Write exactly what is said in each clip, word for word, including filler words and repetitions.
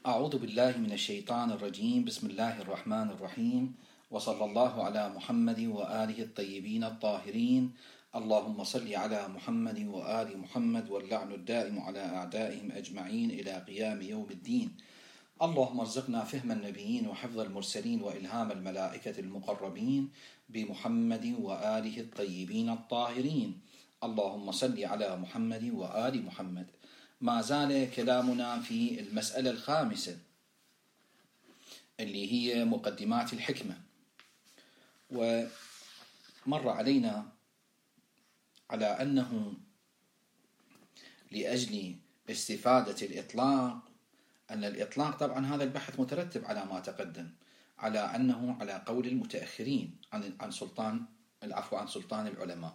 أعوذ بالله من الشيطان الرجيم. بسم الله الرحمن الرحيم، وصلى الله على محمد وآله الطيبين الطاهرين. اللهم صل على محمد وآل محمد، واللعن الدائم على أعدائهم أجمعين إلى قيام يوم الدين. اللهم ارزقنا فهم النبيين وحفظ المرسلين وإلهام الملائكة المقربين بمحمد وآله الطيبين الطاهرين. اللهم صل على محمد وآل محمد. ما زال كلامنا في المسألة الخامسة اللي هي مقدمات الحكمة، ومر علينا على أنه لأجل استفادة الإطلاق، أن الإطلاق طبعا هذا البحث مترتب على ما تقدم، على أنه على قول المتأخرين عن عن سلطان العفو عن سلطان العلماء،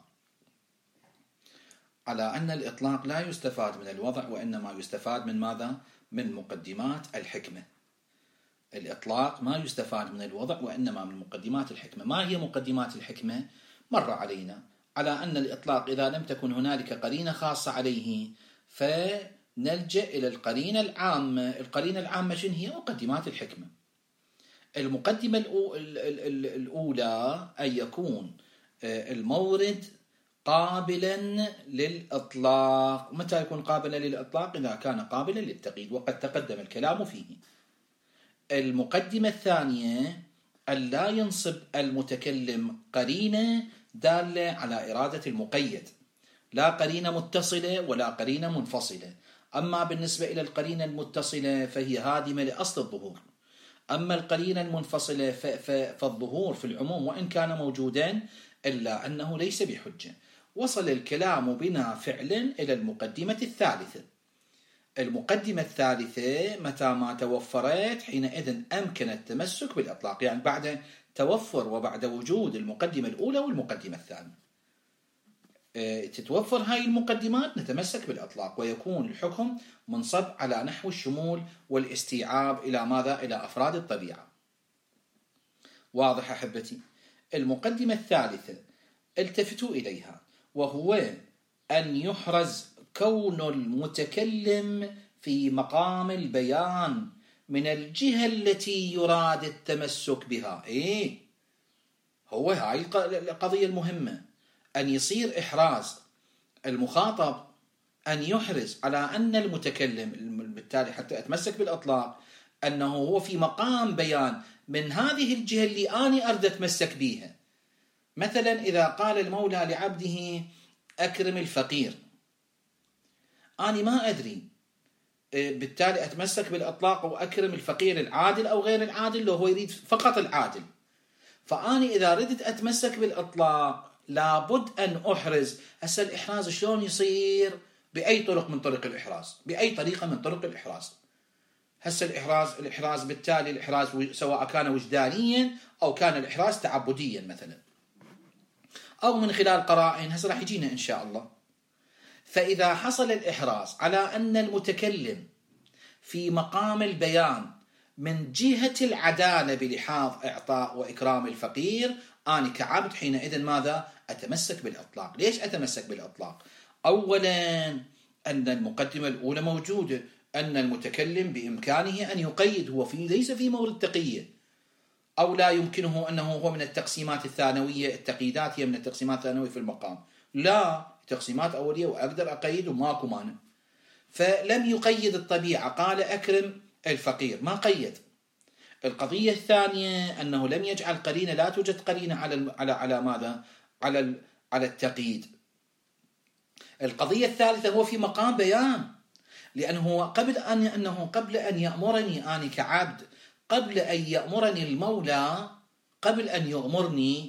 على أن الإطلاق لا يستفاد من الوضع، وإنما يستفاد من ماذا؟ من مقدمات الحكمة. الإطلاق ما يستفاد من الوضع وإنما من مقدمات الحكمة. ما هي مقدمات الحكمة؟ مر علينا على أن الإطلاق إذا لم تكن هنالك قرينة خاصة عليه فنلجأ إلى القرينة العامة. القرينة العامة شنو هي؟ مقدمات الحكمة. المقدمة الأولى أن يكون المورد قابلا للإطلاق. متى يكون قابلا للإطلاق؟ إذا كان قابلا للتقييد، وقد تقدم الكلام فيه. المقدمة الثانية أن لا ينصب المتكلم قرينة دالة على إرادة المقيد، لا قرينة متصلة ولا قرينة منفصلة. أما بالنسبة إلى القرينة المتصلة فهي هادمة لأصل الظهور، أما القرينة المنفصلة فالظهور في العموم وإن كان موجودا إلا أنه ليس بحجة. وصل الكلام بنا فعلا إلى المقدمة الثالثة. المقدمة الثالثة متى ما توفرت حينئذ أمكن التمسك بالإطلاق، يعني بعد توفر وبعد وجود المقدمة الأولى والمقدمة الثانية تتوفر هاي المقدمات نتمسك بالإطلاق، ويكون الحكم منصب على نحو الشمول والاستيعاب إلى ماذا؟ إلى أفراد الطبيعة. واضح أحبتي؟ المقدمة الثالثة التفتوا إليها، وهو أن يحرز كون المتكلم في مقام البيان من الجهة التي يراد التمسك بها. إيه هو هاي القضية المهمة، أن يصير إحراز المخاطب أن يحرز على أن المتكلم، بالتالي حتى أتمسك بالإطلاق، أنه هو في مقام بيان من هذه الجهة اللي أنا أريد أتمسك بها. مثلا إذا قال المولى لعبده أكرم الفقير، أنا ما أدري، بالتالي أتمسك بالإطلاق وأكرم الفقير العادل أو غير العادل، لو هو يريد فقط العادل. فأنا إذا ردت أتمسك بالإطلاق لابد أن أحرز. هسه الإحراز شلون يصير؟ بأي طرق من طرق الإحراز، بأي طريقة من طرق الإحراز. هسه الإحراز الإحراز بالتالي الإحراز سواء كان وجدانيا أو كان الإحراز تعبديا مثلا، أو من خلال قرائن، هسه راح يجينا إن شاء الله. فإذا حصل الإحراز على أن المتكلم في مقام البيان من جهة العدالة بلحاظ إعطاء وإكرام الفقير، أنا كعبد حينئذ ماذا؟ أتمسك بالإطلاق. ليش أتمسك بالإطلاق؟ أولا أن المقدمة الأولى موجودة، أن المتكلم بإمكانه أن يقيد، هو في ليس في مورد تقية، أو لا يمكنه أنه هو من التقسيمات الثانوية. التقييدات هي من التقسيمات الثانوية في المقام، لا تقسيمات أولية وأقدر أقيد وماكو مانع. فلم يقيد الطبيعة، قال أكرم الفقير، ما قيد. القضية الثانية أنه لم يجعل قرينة، لا توجد قرينة على على على ماذا؟ على على التقييد. القضية الثالثة هو في مقام بيان، لأنه قبل أن أنه قبل أن يأمرني أنا كعبد، قبل أن يأمرني المولى، قبل أن يأمرني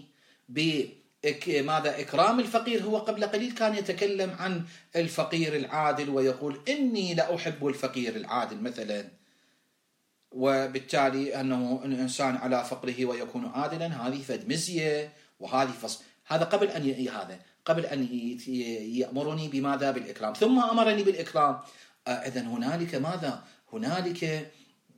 بماذا؟ إكرام الفقير، هو قبل قليل كان يتكلم عن الفقير العادل ويقول إني لأحب الفقير العادل مثلا، وبالتالي أنه الإنسان على فقره ويكون عادلا، هذه فد مزية وهذه فصل. هذا قبل أن ي... هذا قبل أن يأمرني بماذا؟ بالإكرام. ثم أمرني بالإكرام. إذن هنالك ماذا؟ هنالك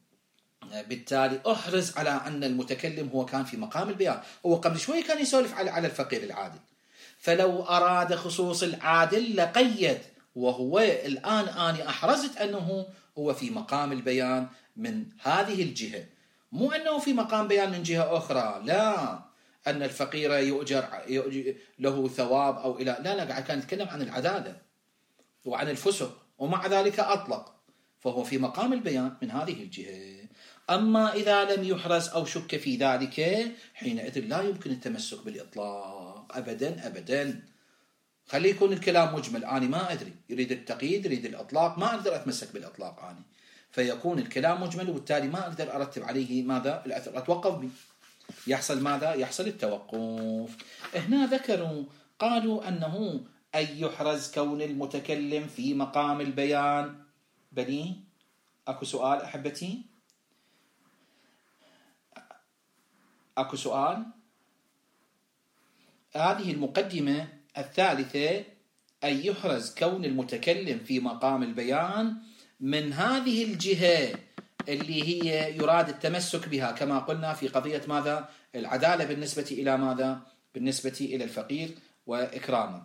بالتالي أحرز على أن المتكلم هو كان في مقام البيان. هو قبل شوي كان يسولف على على الفقير العادل، فلو أراد خصوص العادل لقيد، وهو الآن أنا أحرزت أنه هو في مقام البيان من هذه الجهة، مو أنه في مقام بيان من جهة أخرى. لا، أن الفقير يؤجر, يؤجر له ثواب أو إلى لا لا قاعد كان يتكلم عن العدالة وعن الفسق، ومع ذلك أطلق، فهو في مقام البيان من هذه الجهة. أما إذا لم يحرز أو شك في ذلك حينئذ لا يمكن التمسك بالإطلاق أبدا أبدا. خلي يكون الكلام مجمل، أنا ما أدري يريد التقييد يريد الإطلاق، ما أقدر أتمسك بالإطلاق أنا، فيكون الكلام مجمل وبالتالي ما أقدر أرتب عليه ماذا الأثر، أتوقف به، يحصل ماذا يحصل التوقف. هنا ذكروا قالوا أنه أن يحرز كون المتكلم في مقام البيان. بني أكو سؤال أحبتي؟ أكو سؤال؟ هذه المقدمة الثالثة، أن يحرز كون المتكلم في مقام البيان من هذه الجهة اللي هي يراد التمسك بها كما قلنا في قضية ماذا العدالة بالنسبة إلى ماذا بالنسبة إلى الفقير وإكرامه.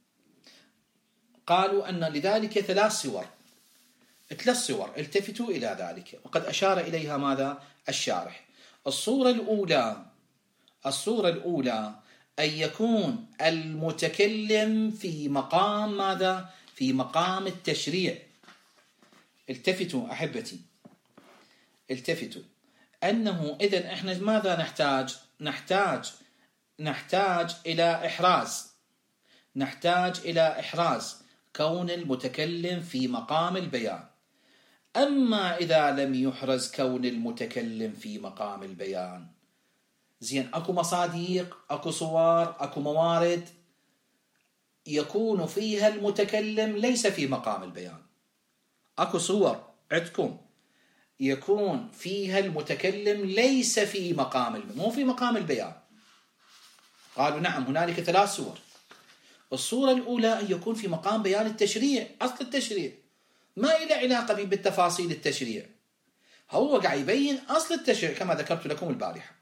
قالوا أن لذلك ثلاث صور ثلاث صور التفتوا إلى ذلك، وقد أشار إليها ماذا الشارح. الصورة الأولى الصورة الأولى أن يكون المتكلم في مقام ماذا في مقام التشريع. التفتوا أحبتي التفتوا أنه إذن إحنا ماذا نحتاج نحتاج نحتاج إلى إحراز نحتاج إلى إحراز كون المتكلم في مقام البيان. أما إذا لم يحرز كون المتكلم في مقام البيان، زين أكو مصاديق أكو صور أكو موارد يكون فيها المتكلم ليس في مقام البيان. أكو صور عندكم يكون فيها المتكلم ليس في مقام البيان، مو في مقام البيان. قالوا نعم هنالك ثلاث صور. الصورة الأولى أن يكون في مقام بيان التشريع، أصل التشريع ما إلى علاقة بالتفاصيل التشريع، هو قاعد يبين أصل التشريع كما ذكرت لكم البارحة.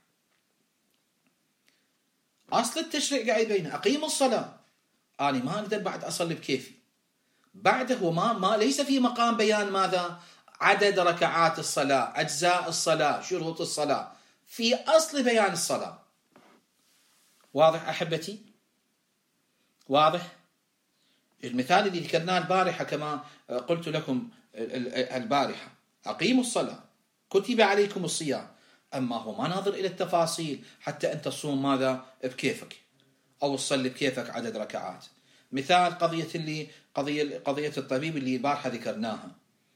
أصل التشريع قاعد يبين أقيم الصلاة، أنا ما أقدر بعد أصلي بكيفي، بعده هو ما, ما ليس في مقام بيان ماذا عدد ركعات الصلاة أجزاء الصلاة شروط الصلاة، في أصل بيان الصلاة. واضح أحبتي؟ واضح؟ المثال الذي ذكرناه البارحة كما قلت لكم البارحة، أقيموا الصلاة كتب عليكم الصيام، أما هو ما ناظر إلى التفاصيل حتى أنت تصوم ماذا بكيفك أو تصلي بكيفك عدد ركعات. مثال قضية اللي قضية قضية الطبيب اللي البارحة ذكرناها،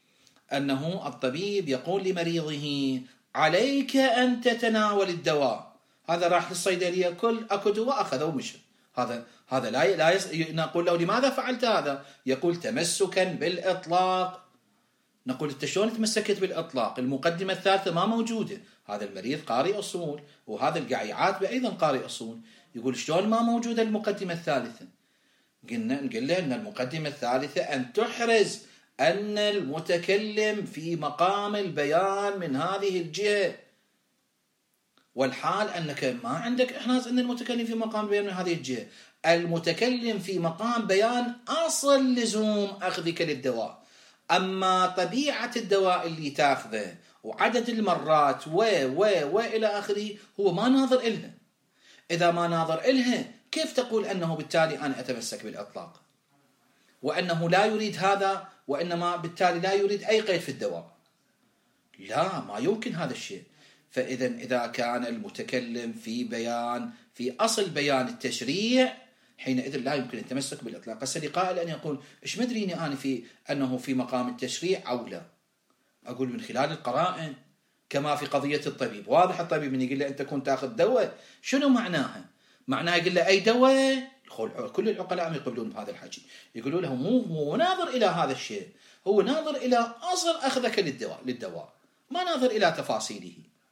أنه الطبيب يقول لمريضه عليك أن تتناول الدواء، هذا راح للصيدلية كل أكو دواء أخذه ومشى، هذا هذا لا لا يس... نقول له لماذا فعلت هذا؟ يقول تمسكا بالإطلاق. نقول انت شلون تمسكت بالإطلاق؟ المقدمة الثالثة ما موجودة، هذا المريض قارئ أصول وهذا القاعد يعاتبه أيضا قارئ أصول، يقول شلون ما موجودة المقدمة الثالثة؟ قلنا نقول له أن المقدمة الثالثة أن تحرز أن المتكلم في مقام البيان من هذه الجهة، والحال أنك ما عندك إحراز أن المتكلم في مقام بيان من هذه الجهة. المتكلم في مقام بيان أصل لزوم أخذك للدواء، أما طبيعة الدواء اللي تاخذه وعدد المرات و و و إلى آخره هو ما ناظر إلها. إذا ما ناظر إلها كيف تقول أنه بالتالي أنا أتمسك بالإطلاق وأنه لا يريد هذا وإنما بالتالي لا يريد أي قيد في الدواء؟ لا، ما يمكن هذا الشيء. فإذا إذا كان المتكلم في بيان في أصل بيان التشريع حينئذ لا يمكن التمسك بالإطلاق. السلي قائل أن يقول إيش مدريني أنا في أنه في مقام التشريع أو لا؟ أقول من خلال القرائن كما في قضية الطبيب. واضح الطبيب من يقول له أنت كنت تأخذ دواء، شنو معناها؟ معناها يقول له أي دواء؟ كل العقلاء يقبلون بهذا الحكي، يقولون له مو مو ناظر إلى هذا الشيء، هو ناظر إلى أصل أخذك للدواء للدواء ما ناظر إلى تفاصيله.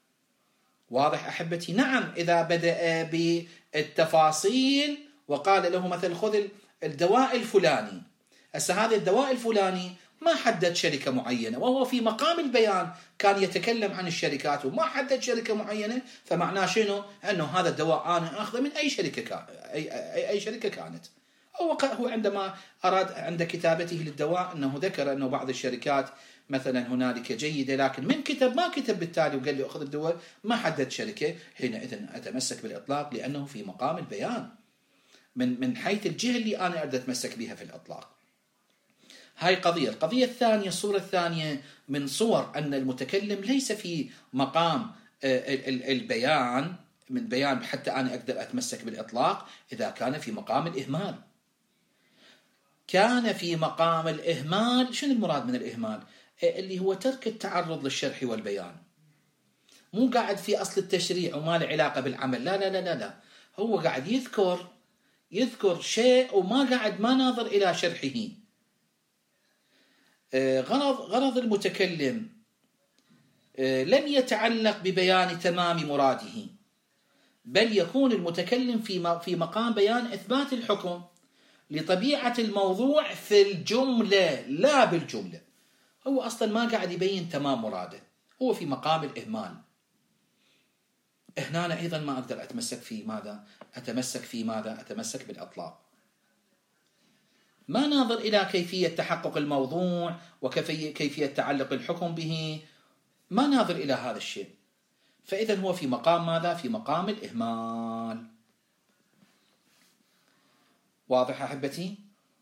واضح أحبتي؟ نعم إذا بدأ بالتفاصيل وقال له مثلا خذ الدواء الفلاني، هسه هذا الدواء الفلاني ما حدد شركة معينة وهو في مقام البيان كان يتكلم عن الشركات وما حدد شركة معينة، فمعناه شنو؟ أنه هذا الدواء أنا أخذه من أي شركة كان أي, أي, أي شركة كانت. هو هو عندما أراد عند كتابته للدواء أنه ذكر أنه بعض الشركات مثلا هنالك جيدة، لكن من كتب ما كتب بالتالي وقال لي أخذ الدواء، ما حدد شركة، حينئذ أتمسك بالإطلاق لأنه في مقام البيان من من حيث الجهة اللي أنا أريد أتمسك بها في الإطلاق. هاي قضية. القضية الثانية، الصورة الثانية من صور أن المتكلم ليس في مقام البيان من بيان حتى أنا أقدر أتمسك بالإطلاق، إذا كان في مقام الإهمال. كان في مقام الإهمال، شنو المراد من الإهمال؟ اللي هو ترك التعرض للشرح والبيان، مو قاعد في أصل التشريع وما له علاقة بالعمل، لا لا لا لا لا، هو قاعد يذكر يذكر شيء وما قاعد ما ناظر إلى شرحه. غرض غرض المتكلم لم يتعلق ببيان تمام مراده، بل يكون المتكلم في في مقام بيان إثبات الحكم لطبيعة الموضوع في الجملة لا بالجملة. هو أصلا ما قاعد يبين تمام مراده، هو في مقام الإهمال. هنا أنا أيضا ما أقدر أتمسك في ماذا؟ أتمسك في ماذا؟ أتمسك بالإطلاق. ما ناظر إلى كيفية تحقق الموضوع وكيفية تعلق الحكم به، ما ناظر إلى هذا الشيء. فإذا هو في مقام ماذا؟ في مقام الإهمال. واضح أحبتي؟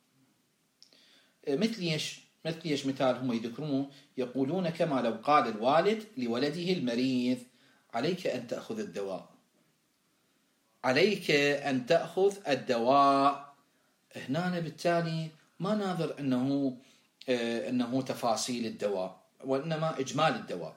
مثل ايش؟ مثل ايش مثال هم يذكرونه، يقولون كما لو قال الوالد لولده المريض عليك أن تأخذ الدواء، عليك أن تأخذ الدواء. هنا بالتالي ما ناظر أنه أنه تفاصيل الدواء، وإنما إجمال الدواء.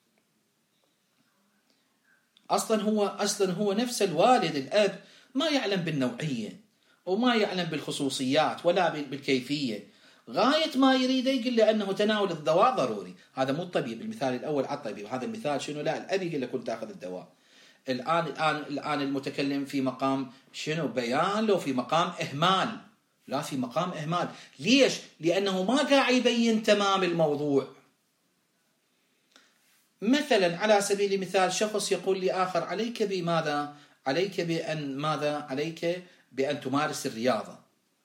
أصلا هو أصلا هو نفس الوالد الأب ما يعلم بالنوعية وما يعلم بالخصوصيات ولا بالكيفية، غاية ما يريد يقول له أنه تناول الدواء ضروري. هذا مو الطبيب، المثال الأول على الطبيب، وهذا المثال شنو؟ لا، الأب يقول له كنت تأخذ الدواء. الآن الآن الآن المتكلم في مقام شنو؟ بيان، لو في مقام إهمال، لا في مقام إهمال. ليش؟ لأنه ما قاعد يبين تمام الموضوع. مثلا على سبيل المثال شخص يقول لآخر عليك بماذا؟ عليك بأن ماذا؟ عليك بأن تمارس الرياضة.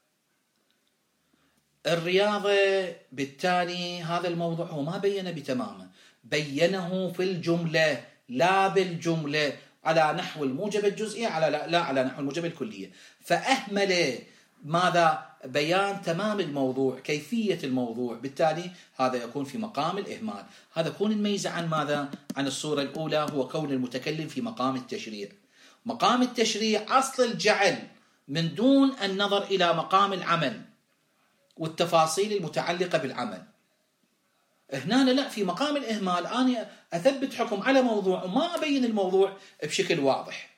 الرياضة بالتالي هذا الموضوع هو ما بينه بتمامه، بينه في الجملة لا بالجملة، على نحو الموجب الجزئي، على لا, لا على نحو الموجب الكلية. فأهمل ماذا؟ بيان تمام الموضوع، كيفية الموضوع، بالتالي هذا يكون في مقام الإهمال. هذا يكون الميزة عن ماذا؟ عن الصورة الأولى، هو كون المتكلم في مقام التشريع. مقام التشريع أصل الجعل من دون النظر إلى مقام العمل والتفاصيل المتعلقة بالعمل. هنا لا، في مقام الإهمال أنا أثبت حكم على موضوع وما أبين الموضوع بشكل واضح.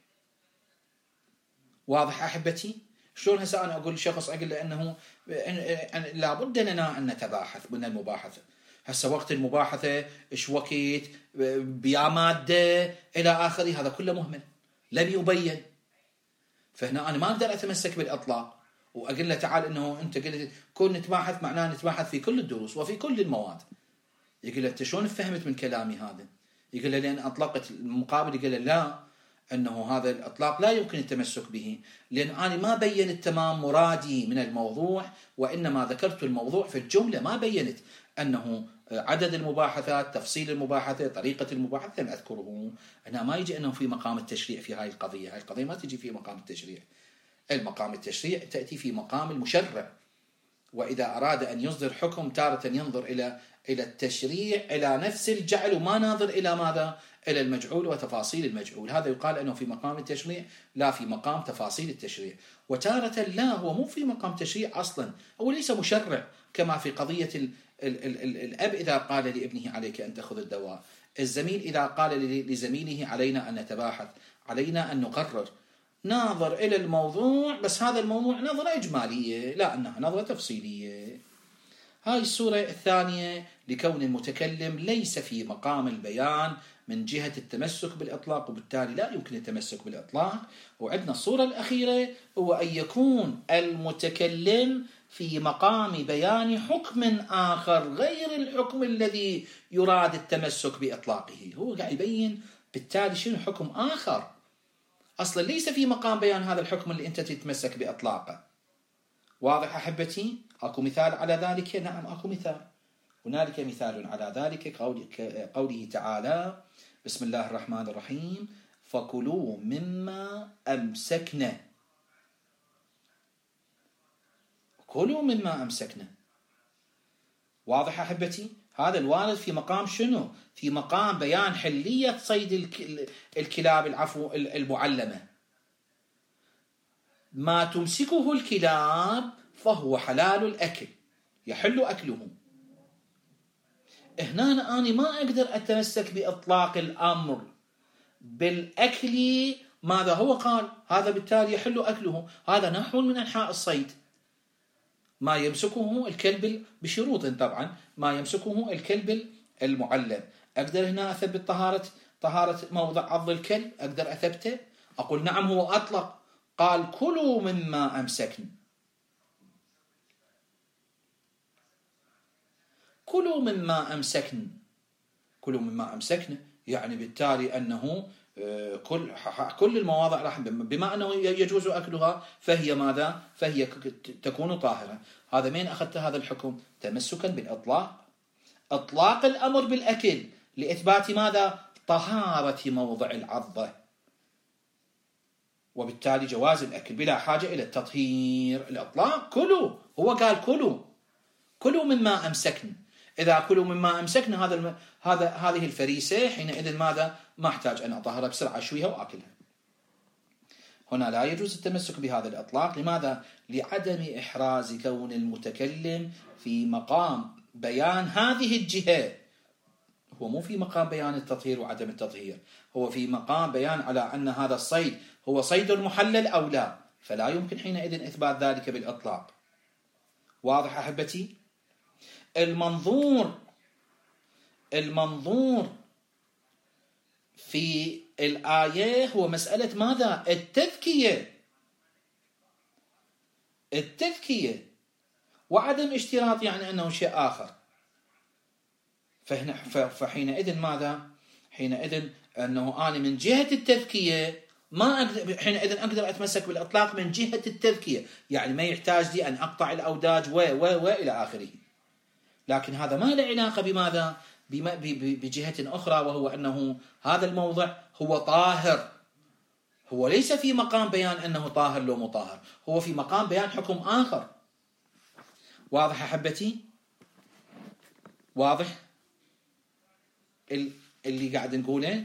واضح أحبتي؟ شلون هسه أنا أقول لشخص أقول له أنه لابد لنا أن نتباحث من المباحثة. هسه وقت المباحثة إيش وقت بيا مادة إلى آخره، هذا كله مهمل لم يبين. فهنا أنا ما أقدر أتمسك بالإطلاق وأقول له تعال أنه أنت قلت كون نتباحث معناه نتباحث في كل الدروس وفي كل المواد. يقول له أنت شلون فهمت من كلامي هذا؟ يقول له لأن أطلقت المقابل. يقول له لا، أنه هذا الإطلاق لا يمكن التمسك به، لأن أنا ما بينت تمام مرادي من الموضوع، وإنما ذكرت الموضوع في الجملة، ما بينت أنه عدد المباحثات، تفصيل المباحثة، طريقة المباحثة لم أذكره. أنا ما يجي أنه في مقام التشريع في هاي القضية، هاي القضية ما تجي في مقام التشريع. المقام التشريع تأتي في مقام المشرع، وإذا أراد أن يصدر حكم تارة ينظر إلى إلى التشريع، إلى نفس الجعل، وما ناظر إلى ماذا؟ إلى المجعول وتفاصيل المجعول. هذا يقال أنه في مقام التشريع لا في مقام تفاصيل التشريع. وتارة لا، هو مو في مقام تشريع أصلا، هو ليس مشرع، كما في قضية ال ال ال ال الأب إذا قال لابنه عليك أن تأخذ الدواء، الزميل إذا قال لزميله علينا أن نتباحث، علينا أن نقرر. ناظر إلى الموضوع، بس هذا الموضوع نظرة إجمالية، لا أنها نظرة تفصيلية. هاي الصورة الثانية لكون المتكلم ليس في مقام البيان من جهة التمسك بالإطلاق، وبالتالي لا يمكن التمسك بالإطلاق. وعندنا الصورة الأخيرة هو أن يكون المتكلم في مقام بيان حكم آخر غير الحكم الذي يراد التمسك بإطلاقه. هو قاعد يبين بالتالي شنو حكم آخر أصلا ليس في مقام بيان هذا الحكم اللي أنت تتمسك بإطلاقه. واضح أحبتي؟ أكو مثال على ذلك؟ نعم أكو مثال. هنالك مثال على ذلك قوله تعالى: بسم الله الرحمن الرحيم: فكلوا مما أمسكنا. كلوا مما أمسكنا. واضح أحبتي؟ هذا الوارد في مقام شنو؟ في مقام بيان حلية صيد الكلاب العفو المعلمة. ما تمسكه الكلاب فهو حلال الأكل، يحل أكله. هنا أنا ما أقدر أتمسك بإطلاق الأمر بالأكل. ماذا هو قال؟ هذا بالتالي يحل أكله. هذا نحو من أنحاء الصيد. ما يمسكه الكلب بشروط طبعا، ما يمسكه الكلب المعلم. أقدر هنا أثبت طهارة طهارة موضع عض الكلب؟ أقدر أثبته؟ أقول نعم هو أطلق، قال كلوا مما أمسكن. كلوا مما أمسكن. كلوا مما أمسكن يعني بالتالي أنه كل كل المواضع راح، بما أنه يجوز أكلها فهي ماذا؟ فهي تكون طاهرة. هذا من أخذت هذا الحكم؟ تمسكا بالإطلاق، إطلاق الأمر بالأكل لإثبات ماذا؟ طهارة موضع العضة، وبالتالي جواز الأكل بلا حاجة إلى التطهير. الإطلاق كلوا، هو قال كلوا كلوا مما أمسكن. إذا كلوا مما أمسكن هذا الم... هذا هذه الفريسة حينئذ ماذا؟ ما أحتاج أن أطهرها بسرعة، أشويها وأكلها. هنا لا يجوز التمسك بهذا الإطلاق. لماذا؟ لعدم إحراز كون المتكلم في مقام بيان هذه الجهة. هو مو في مقام بيان التطهير وعدم التطهير، هو في مقام بيان على أن هذا الصيد هو صيد محلل أو لا، فلا يمكن حينئذ إثبات ذلك بالإطلاق. واضح أحبتي؟ المنظور المنظور في الآية هو مسألة ماذا؟ التذكية. التذكية وعدم اشتراط يعني أنه شيء آخر. فهنا فحينئذ ماذا؟ حينئذ أنه أنا من جهة التذكية ما أقدر، حينئذ أقدر أتمسك بالإطلاق من جهة التذكية، يعني ما يحتاج لي أن أقطع الأوداج و و و إلى آخره. لكن هذا ما له علاقة بماذا؟ بجهة أخرى، وهو أنه هذا الموضع هو طاهر. هو ليس في مقام بيان أنه طاهر لو مطاهر، هو في مقام بيان حكم آخر. واضح أحبتي؟ واضح اللي قاعد نقوله؟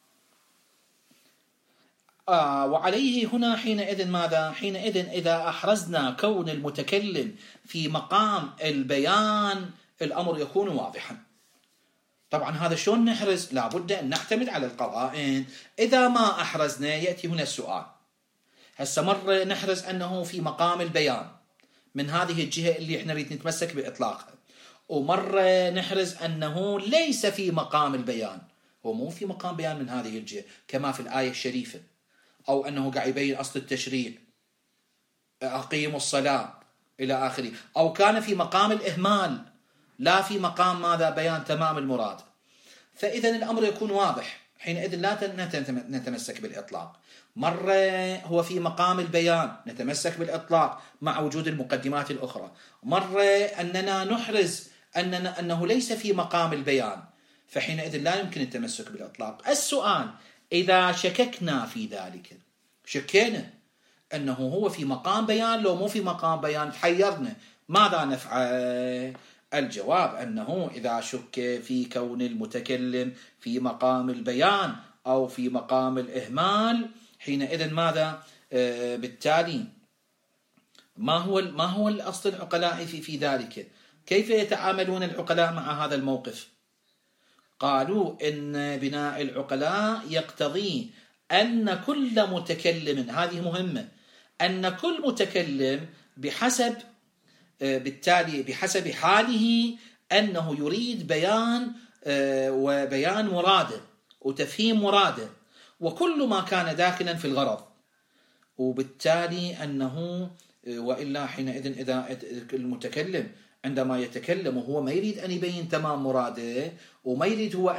آه وعليه هنا حينئذ ماذا؟ حينئذ إذا أحرزنا كون المتكلم في مقام البيان الأمر يكون واضحا. طبعا هذا شلون نحرز؟ لابد أن نعتمد على القرائن. إذا ما أحرزنا يأتي هنا السؤال. هسه مرة نحرز أنه في مقام البيان من هذه الجهة اللي احنا نريد نتمسك بإطلاقها، ومرة نحرز أنه ليس في مقام البيان، هو مو في مقام بيان من هذه الجهة كما في الآية الشريفة، أو أنه قاعد يبين أصل التشريع أقيموا الصلاة إلى آخره، أو كان في مقام الإهمال لا في مقام ماذا؟ بيان تمام المراد. فإذا الأمر يكون واضح، حينئذ لا نتمسك بالإطلاق. مرة هو في مقام البيان نتمسك بالإطلاق مع وجود المقدمات الأخرى، مرة أننا نحرز أننا أنه ليس في مقام البيان، فحينئذ لا يمكن التمسك بالإطلاق. السؤال: إذا شككنا في ذلك، شكينا أنه هو في مقام بيان لو مو في مقام بيان، تحيرنا، ماذا نفعل؟ الجواب أنه إذا شك في كون المتكلم في مقام البيان أو في مقام الإهمال، حينئذ ماذا؟ آه بالتالي ما هو ما هو الأصل العقلاء في في ذلك؟ كيف يتعاملون العقلاء مع هذا الموقف؟ قالوا إن بناء العقلاء يقتضي أن كل متكلم، هذه مهمة، أن كل متكلم بحسب بالتالي بحسب حاله أنه يريد بيان وبيان مراده وتفهيم مراده، وكل ما كان داخلا في الغرض، وبالتالي أنه وإلا حينئذ إذا المتكلم عندما يتكلم وهو ما يريد أن يبين تمام مراده، وما يريد هو أن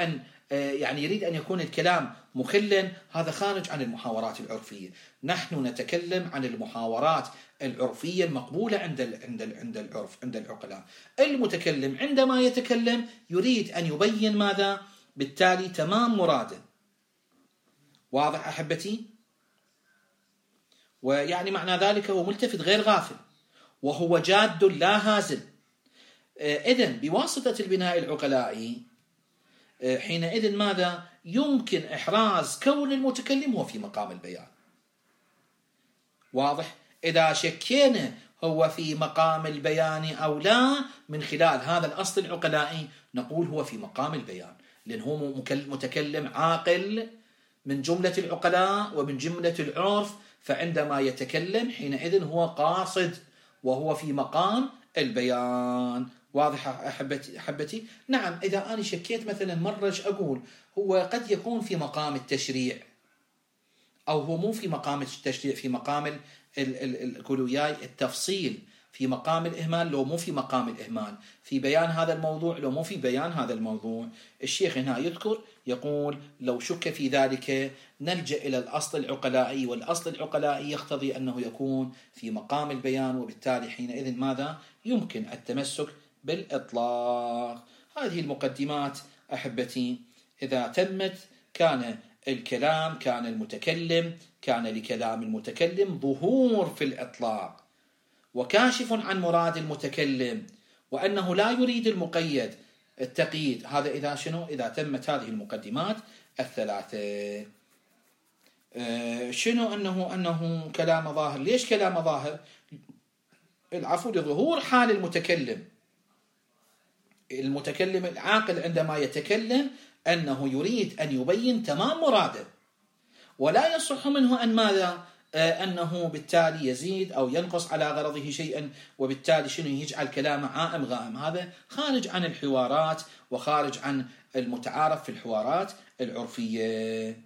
يعني يريد أن يكون الكلام مخلا، هذا خارج عن المحاورات العرفية. نحن نتكلم عن المحاورات العرفية المقبولة عند ال عند ال عند العرف عند العقلاء. المتكلم عندما يتكلم يريد أن يبين ماذا؟ بالتالي تمام مراده. واضح أحبتي؟ ويعني معنى ذلك هو ملتفت غير غافل، وهو جاد لا هازل. إذن بواسطة البناء العقلائي حينئذ ماذا؟ يمكن إحراز كون المتكلم هو في مقام البيان. واضح؟ إذا شكينا هو في مقام البيان أو لا، من خلال هذا الأصل العقلائي نقول هو في مقام البيان، لأنه هو متكلم عاقل من جملة العقلاء ومن جملة العرف، فعندما يتكلم حينئذ هو قاصد وهو في مقام البيان. واضح أحبتي أحبتي؟ نعم، إذا أنا شكيت مثلا مرة أقول هو قد يكون في مقام التشريع، أو هو مو في مقام التشريع، في مقام الكلوياي التفصيل، في مقام الإهمال لو مو في مقام الإهمال، في بيان هذا الموضوع لو مو في بيان هذا الموضوع. الشيخ هنا يذكر يقول لو شك في ذلك نلجأ إلى الأصل العقلائي، والأصل العقلائي يقتضي أنه يكون في مقام البيان، وبالتالي حينئذ ماذا؟ يمكن التمسك بالإطلاق. هذه المقدمات أحبتي إذا تمت كان الكلام، كان المتكلم، كان لكلام المتكلم ظهور في الإطلاق وكاشف عن مراد المتكلم، وأنه لا يريد المقيد التقييد. هذا إذا شنو؟ إذا تمت هذه المقدمات الثلاثة. أه شنو أنه أنه كلام ظاهر؟ ليش كلام ظاهر؟ العفو، لظهور حال المتكلم. المتكلم العاقل عندما يتكلم أنه يريد أن يبين تمام مراده، ولا يصح منه أن ماذا؟ أنه بالتالي يزيد أو ينقص على غرضه شيئا، وبالتالي شنو؟ يجعل كلامه عائم غائم. هذا خارج عن الحوارات وخارج عن المتعارف في الحوارات العرفية.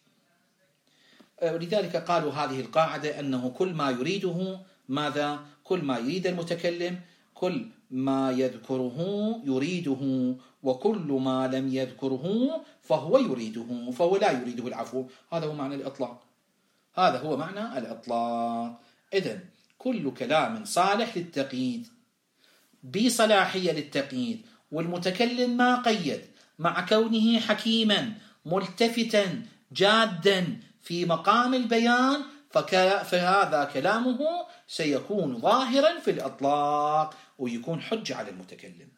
ولذلك قالوا هذه القاعدة أنه كل ما يريده ماذا؟ كل ما يريد المتكلم، كل ما يذكره يريده، وكل ما لم يذكره فهو يريده، فهو لا يريده. العفو، هذا هو معنى الإطلاق. هذا هو معنى الإطلاق. إذن كل كلام صالح للتقييد بصلاحية للتقييد، والمتكلم ما قيد، مع كونه حكيما ملتفتا جادا في مقام البيان، فهذا كلامه سيكون ظاهرا في الإطلاق، ويكون حجة على المتكلم،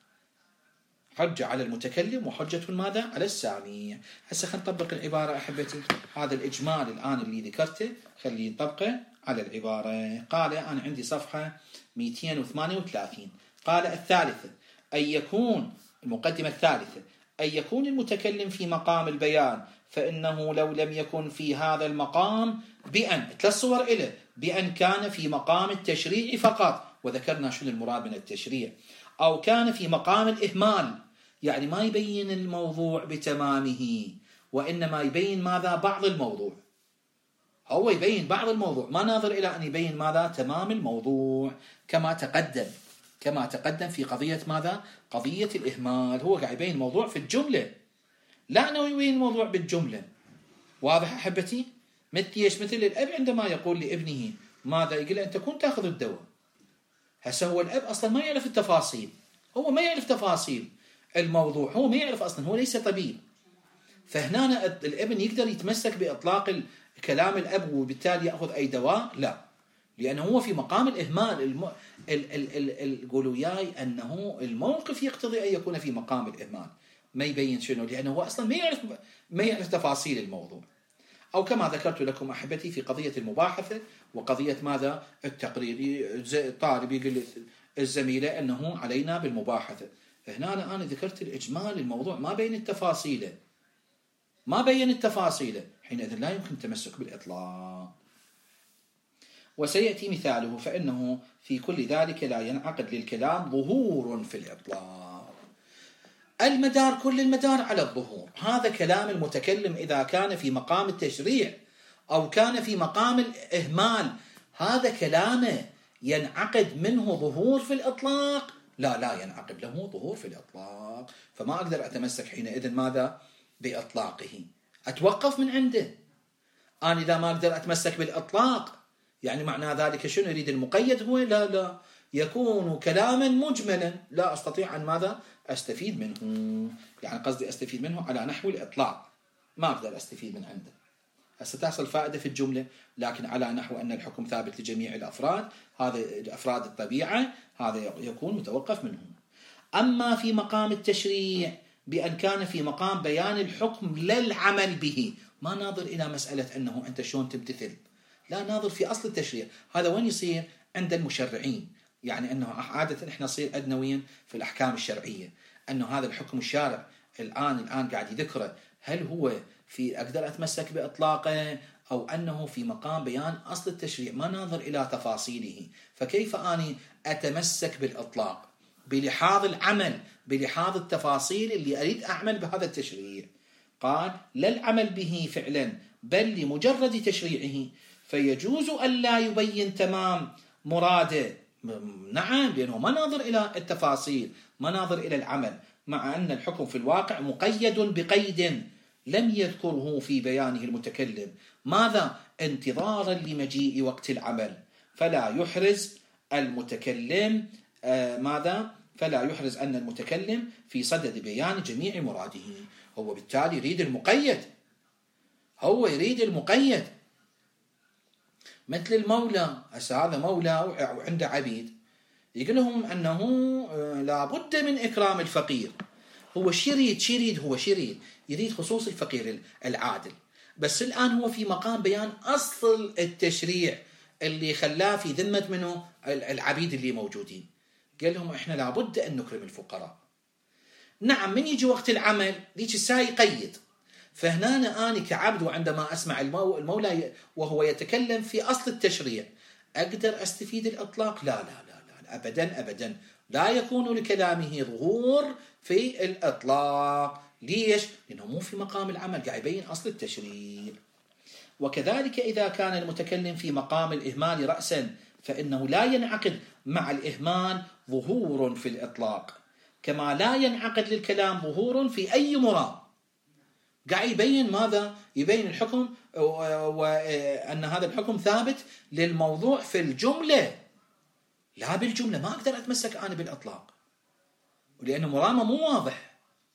حجة على المتكلم وحجة ماذا؟ على السامع. هسه خلينا نطبق العبارة أحبتي. هذا الإجمال الآن اللي ذكرته خليه نطبقه على العبارة. قال أنا عندي صفحة مئتين وثمانية وثلاثين. قال الثالثة أن يكون، المقدمة الثالثة، أن يكون المتكلم في مقام البيان، فإنه لو لم يكن في هذا المقام بأن، ثلاث صور إله، بأن كان في مقام التشريع فقط، وذكرنا شنو المراد من التشريع، أو كان في مقام الإهمال، يعني ما يبين الموضوع بتمامه، وإنما يبين ماذا؟ بعض الموضوع. هو يبين بعض الموضوع، ما ناظر إلى أن يبين ماذا؟ تمام الموضوع، كما تقدم كما تقدم في قضية ماذا؟ قضية الإهمال. هو قاعد يبين الموضوع في الجملة، لا أنه يبين الموضوع بالجملة. واضح أحبتي؟ مثل مثل الأب عندما يقول لابنه ماذا؟ يقول أنت كنت تأخذ الدواء. هسه هو الأب أصلا ما يعرف التفاصيل، هو ما يعرف تفاصيل الموضوع، هو ما يعرف أصلا، هو ليس طبيب. فهنا الابن يقدر يتمسك بإطلاق كلام الأب وبالتالي يأخذ أي دواء؟ لا، لأنه هو في مقام الإهمال. الم... ال... ال... ال... القولوا ياي أنه الموقف يقتضي أن يكون في مقام الإهمال، ما يبين شنو، لأنه هو أصلا ما يعرف ما يعرف تفاصيل الموضوع. أو كما ذكرت لكم أحبتي في قضية المباحثة وقضية ماذا؟ التقرير. الطالب يقول الزميلة أنه علينا بالمباحثة، هنا أنا ذكرت الإجمال الموضوع، ما بين التفاصيل، ما بين التفاصيل، حينئذ لا يمكن التمسك بالإطلاق. وسيأتي مثاله، فإنه في كل ذلك لا ينعقد للكلام ظهور في الإطلاق. المدار، كل المدار على الظهور. هذا كلام المتكلم إذا كان في مقام التشريع أو كان في مقام الإهمال، هذا كلامه ينعقد منه ظهور في الإطلاق؟ لا، لا ينعقد له ظهور في الإطلاق. فما أقدر أتمسك حينئذ ماذا؟ بإطلاقه، أتوقف من عنده. أنا إذا ما أقدر أتمسك بالإطلاق يعني معنى ذلك شنو؟ يريد المقيد هو؟ لا لا، يكون كلاما مجملا لا أستطيع أن ماذا؟ أستفيد منه، يعني قصدي أستفيد منه على نحو الإطلاق، ما أقدر أستفيد من عنده. هسه تحصل فائدة في الجملة، لكن على نحو أن الحكم ثابت لجميع الأفراد، هذا أفراد الطبيعة، هذا يكون متوقف منهم. أما في مقام التشريع بأن كان في مقام بيان الحكم لا العمل به، ما ناظر إلى مسألة أنه أنت شلون تمتثل، لا، ناظر في أصل التشريع. هذا وين يصير؟ عند المشرعين، يعني أنه عادة إحنا نصير أدنويا في الأحكام الشرعية، أنه هذا الحكم الشارع الآن الآن قاعد يذكره، هل هو في أقدر أتمسك بإطلاقه أو أنه في مقام بيان أصل التشريع، ما ناظر إلى تفاصيله. فكيف أني أتمسك بالإطلاق بلحاظ العمل، بلحاظ التفاصيل اللي أريد أعمل بهذا التشريع؟ قال لا العمل به فعلا بل لمجرد تشريعه، فيجوز أن لا يبين تمام مراده. نعم، لأنه ما ناظر إلى التفاصيل، ما ناظر إلى العمل، مع أن الحكم في الواقع مقيد بقيد لم يذكره في بيانه المتكلم. ماذا؟ انتظارا لمجيء وقت العمل، فلا يحرز المتكلم آه ماذا؟ فلا يحرز أن المتكلم في صدد بيان جميع مراده. هو بالتالي يريد المقيد، هو يريد المقيد. مثل المولى، هسه هذا مولى وعنده عبيد، يقول لهم أنه لابد من إكرام الفقير. هو شي يريد؟ شي يريد هو؟ شي يريد؟ يريد خصوص الفقير العادل. بس الآن هو في مقام بيان أصل التشريع اللي خلاه في ذمة منه العبيد اللي موجودين. قال لهم إحنا لابد أن نكرم الفقراء. نعم، من يجي وقت العمل ذيك الساعة يقيد. فهنا أنا كعبد وعندما أسمع المولى وهو يتكلم في أصل التشريع، أقدر أستفيد الإطلاق؟ لا لا لا لا، أبدا أبدا، لا يكون لكلامه ظهور في الإطلاق. ليش؟ لأنه مو في مقام العمل، قاعد يبين أصل التشريع. وكذلك إذا كان المتكلم في مقام الإهمال رأسا، فإنه لا ينعقد مع الإهمال ظهور في الإطلاق، كما لا ينعقد للكلام ظهور في أي مراد. قاعد يبين ماذا؟ يبين الحكم وأن هذا الحكم ثابت للموضوع في الجملة، لا بالجملة. ما أقدر أتمسك أنا بالإطلاق، ولأنه مرامة مو واضح.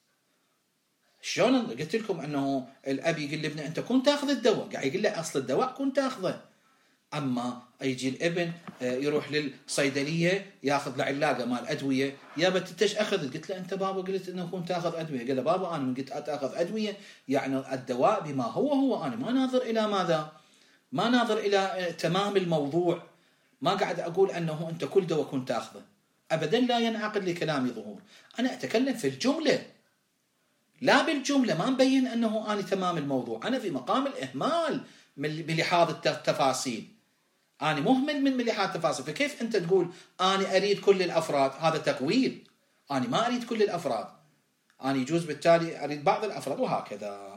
شلون قلت لكم أنه الأب يقول لابنه أنت كنت تأخذ الدواء، قاعد يقول له أصل الدواء كنت تأخذه. أما يجي الابن يروح للصيدلية ياخذ له علاقة مال أدوية، يا بتتش أخذ؟ قلت له أنت بابا قلت أنه كنت تأخذ أدوية. قال له بابا أنا من قلت أتأخذ أدوية يعني الدواء بما هو هو، أنا ما ناظر إلى ماذا؟ ما ناظر إلى تمام الموضوع، ما قاعد أقول أنه أنت كل دواء كنت تأخذه، أبدا لا ينعقد لكلامي ظهور. أنا أتكلم في الجملة لا بالجملة، ما مبين أنه أنا تمام الموضوع، أنا في مقام الإهمال بلحاظ التفاصيل، أنا مهمل من ملحاظ التفاصيل. فكيف أنت تقول أنا أريد كل الأفراد؟ هذا تقويل. أنا ما أريد كل الأفراد، أنا يجوز بالتالي أريد بعض الأفراد، وهكذا.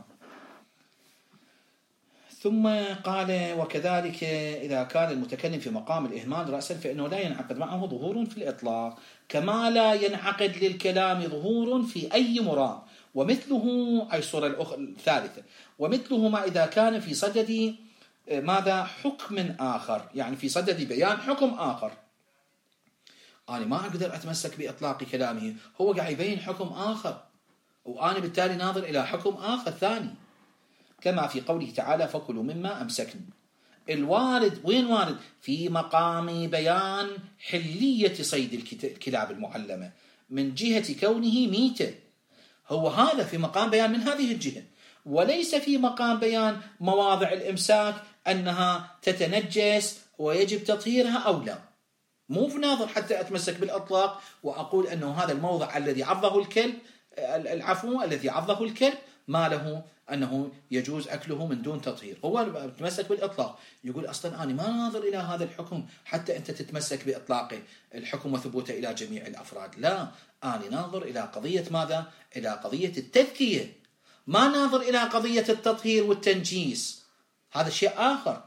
ثم قال وكذلك إذا كان المتكلم في مقام الإهمال رأسا، فإنه لا ينعقد معه ظهور في الإطلاق، كما لا ينعقد للكلام ظهور في أي مراد. ومثله أي الصورة الثالثة، ومثله ما إذا كان في صدد ماذا؟ حكم آخر، يعني في صدد بيان حكم آخر. أنا ما أقدر أتمسك بإطلاق كلامه، هو قاعد يبين حكم آخر، وأنا بالتالي ناظر إلى حكم آخر ثاني، كما في قوله تعالى فكلوا مما أمسكن. الوارد وين وارد؟ في مقام بيان حلية صيد الكلاب المعلمة من جهة كونه ميتة، هو هذا في مقام بيان من هذه الجهة، وليس في مقام بيان مواضع الإمساك أنها تتنجس ويجب تطهيرها أو لا. مو في ناظر حتى أتمسك بالأطلاق وأقول أنه هذا الموضع الذي عضه الكلب، العفو الذي عضه الكلب ما له أنه يجوز أكله من دون تطهير. هو يتمسك بالإطلاق، يقول أصلا أنا ما ناظر إلى هذا الحكم حتى أنت تتمسك بإطلاق الحكم وثبوته إلى جميع الأفراد، لا، أنا ناظر إلى قضية ماذا؟ إلى قضية التذكية، ما ناظر إلى قضية التطهير والتنجيس، هذا شيء آخر.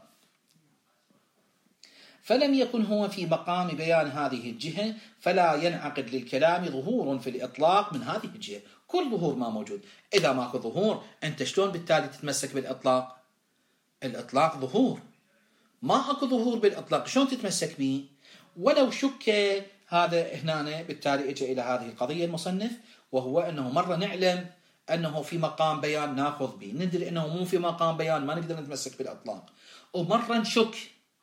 فلم يكن هو في مقام بيان هذه الجهة، فلا ينعقد للكلام ظهور في الإطلاق من هذه الجهة. كل ظهور ما موجود. إذا ماكو ظهور أنت شلون بالتالي تتمسك بالإطلاق؟ الإطلاق ظهور، ما أكو ظهور بالإطلاق شلون تتمسك به؟ ولو شك هذا هنا بالتالي اجى إلى هذه القضية المصنف، وهو أنه مرة نعلم أنه في مقام بيان ناخذ به، ندري أنه مو في مقام بيان ما نقدر نتمسك بالإطلاق، ومرة نشك.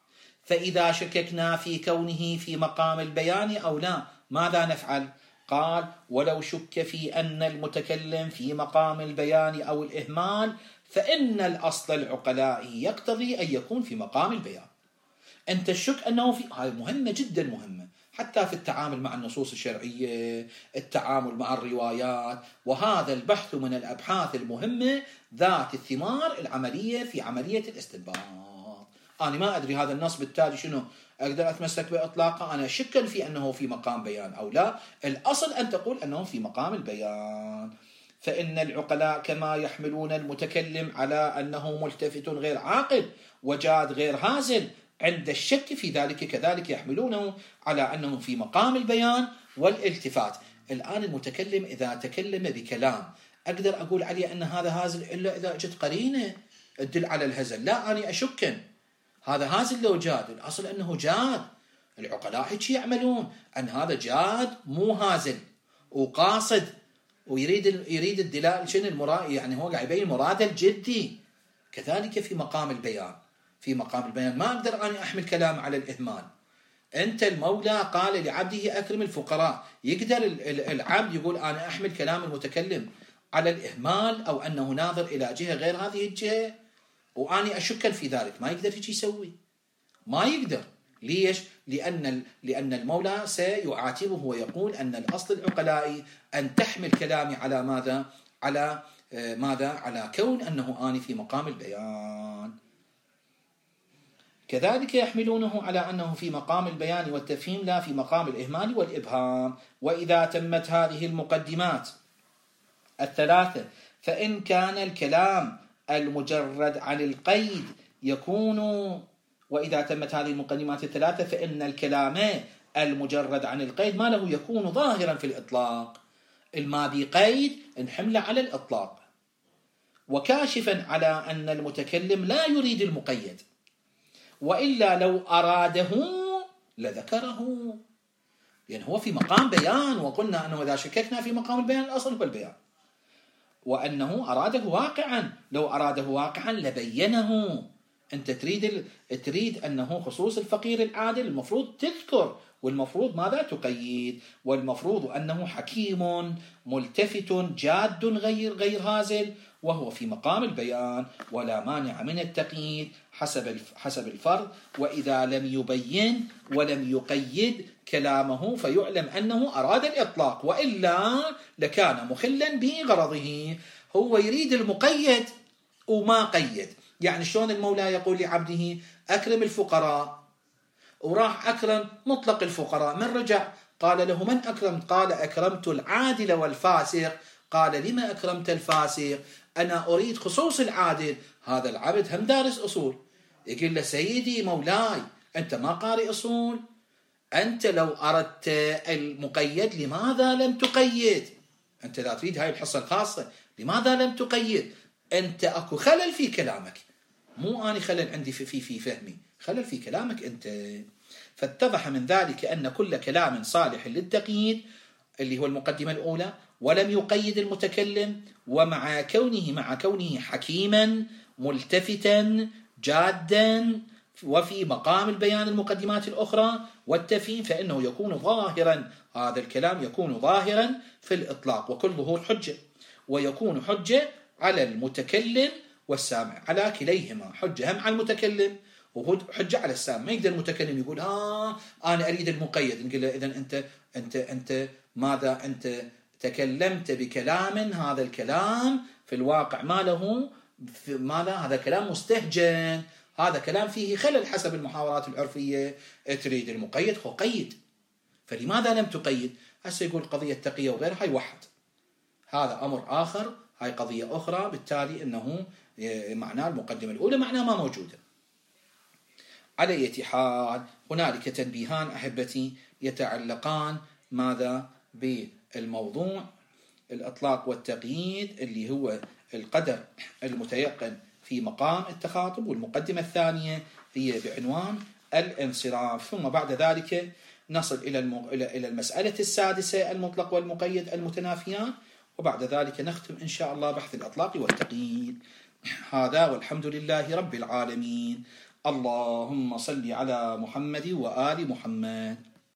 فإذا شككنا في كونه في مقام البيان أو لا ماذا نفعل؟ قال ولو شك في أن المتكلم في مقام البيان أو الإهمال فإن الأصل العقلائي يقتضي أن يكون في مقام البيان. أنت الشك أنه في، هذه مهمة جدا مهمة حتى في التعامل مع النصوص الشرعية، التعامل مع الروايات، وهذا البحث من الأبحاث المهمة ذات الثمار العملية في عملية الاستنباط. أنا ما أدري هذا النص بالتالي شنو أقدر أتمسك بإطلاقه، أنا أشك في أنه في مقام بيان أو لا، الأصل أن تقول أنه في مقام البيان. فإن العقلاء كما يحملون المتكلم على أنه ملتفت غير عاقل وجاد غير هازل عند الشك في ذلك، كذلك يحملونه على أنه في مقام البيان والالتفات. الآن المتكلم إذا تكلم بكلام أقدر أقول عليه أن هذا هازل إلا إذا أجت قرينة تدل على الهزل، لا أنا أشك هذا هازل لو جاد، الأصل أنه جاد. العقلاء هيك يعملون أن هذا جاد مو هازل وقاصد ويريد يريد الدلالة شنو المراد، يعني هو قاعد يبين مراد الجدي. كذلك في مقام البيان، في مقام البيان ما أقدر أنا أحمل كلام على الإهمال. أنت المولى قال لعبده أكرم الفقراء، يقدر العبد يقول أنا أحمل كلام المتكلم على الإهمال أو أنه ناظر إلى جهة غير هذه الجهة وأني أشك في ذلك؟ ما يقدر هيك يسوي، ما يقدر. ليش؟ لأن لأن المولى سيعاتبه ويقول أن الأصل العقلائي أن تحمل كلامي على ماذا؟ على ماذا؟ على كون أنه آني في مقام البيان. كذلك يحملونه على أنه في مقام البيان والتفهيم لا في مقام الإهمال والإبهام. وإذا تمت هذه المقدمات الثلاثة فإن كان الكلام المجرد عن القيد يكون وإذا تمت هذه المقدمات الثلاثة فإن الكلام المجرد عن القيد ما له يكون ظاهرا في الإطلاق، الماضي قيد نحمله على الإطلاق، وكاشفا على أن المتكلم لا يريد المقيد، وإلا لو أراده لذكره، لأن هو في مقام بيان، وقلنا أنه إذا شككنا في مقام البيان الأصل هو البيان، وأنه أراده واقعا، لو أراده واقعا لبينه. أنت تريد تريد أنه خصوص الفقير العادل المفروض تذكر، والمفروض ماذا تقيد، والمفروض أنه حكيم ملتفت جاد غير غير هازل، وهو في مقام البيان ولا مانع من التقييد حسب حسب الفرض. وإذا لم يبين ولم يقيد كلامه فيعلم أنه أراد الإطلاق، وإلا لكان مخلا بغرضه. هو يريد المقيد وما قيد. يعني شلون المولى يقول لعبده أكرم الفقراء، وراح أكرم مطلق الفقراء، من رجع قال له من أكرمت؟ قال أكرمت العادل والفاسق. قال لما أكرمت الفاسق؟ أنا أريد خصوص العادل. هذا العبد هم دارس أصول، يقول له سيدي مولاي أنت ما قارئ أصول، أنت لو أردت المقيد لماذا لم تقيد؟ أنت لا تريد هاي الحصة الخاصة، لماذا لم تقيد؟ أنت أكو خلل في كلامك، مو أنا خلل عندي في, في, في فهمي، خلل في كلامك أنت. فاتضح من ذلك أن كل كلام صالح للتقييد اللي هو المقدمة الأولى ولم يقيد المتكلم، ومع كونه مع كونه حكيما ملتفتا جادا وفي مقام البيان المقدمات الأخرى والتفهيم، فإنه يكون ظاهرا، هذا الكلام يكون ظاهرا في الإطلاق، وكل ظهور حجة، ويكون حجة على المتكلم والسامع، على كليهما حجة، هم على المتكلم وحجة على السامع. ما يقدر المتكلم يقول ها أنا أريد المقيد، نقول له إذن أنت أنت أنت ماذا؟ أنت تكلمت بكلام هذا الكلام في الواقع ما له ماذا؟ هذا كلام مستهجن، هذا كلام فيه خلل حسب المحاورات العرفية، تريد المقيد هو قيد، فلماذا لم تقيد؟ هسه يقول قضية تقية وغيرها هاي واحد، هذا أمر آخر، هاي قضية أخرى، بالتالي أنه معناه المقدمة الأولى معناه ما موجودة. على أي حال هنالك تنبيهان أحبتي يتعلقان ماذا؟ بالموضوع الإطلاق والتقييد اللي هو القدر المتيقن في مقام التخاطب، والمقدمة الثانية هي بعنوان الانصراف. ثم بعد ذلك نصل إلى إلى المسألة السادسة، المطلق والمقيد المتنافيان، وبعد ذلك نختم إن شاء الله بحث الإطلاق والتقييد. هذا والحمد لله رب العالمين. اللهم صل على محمد وآل محمد.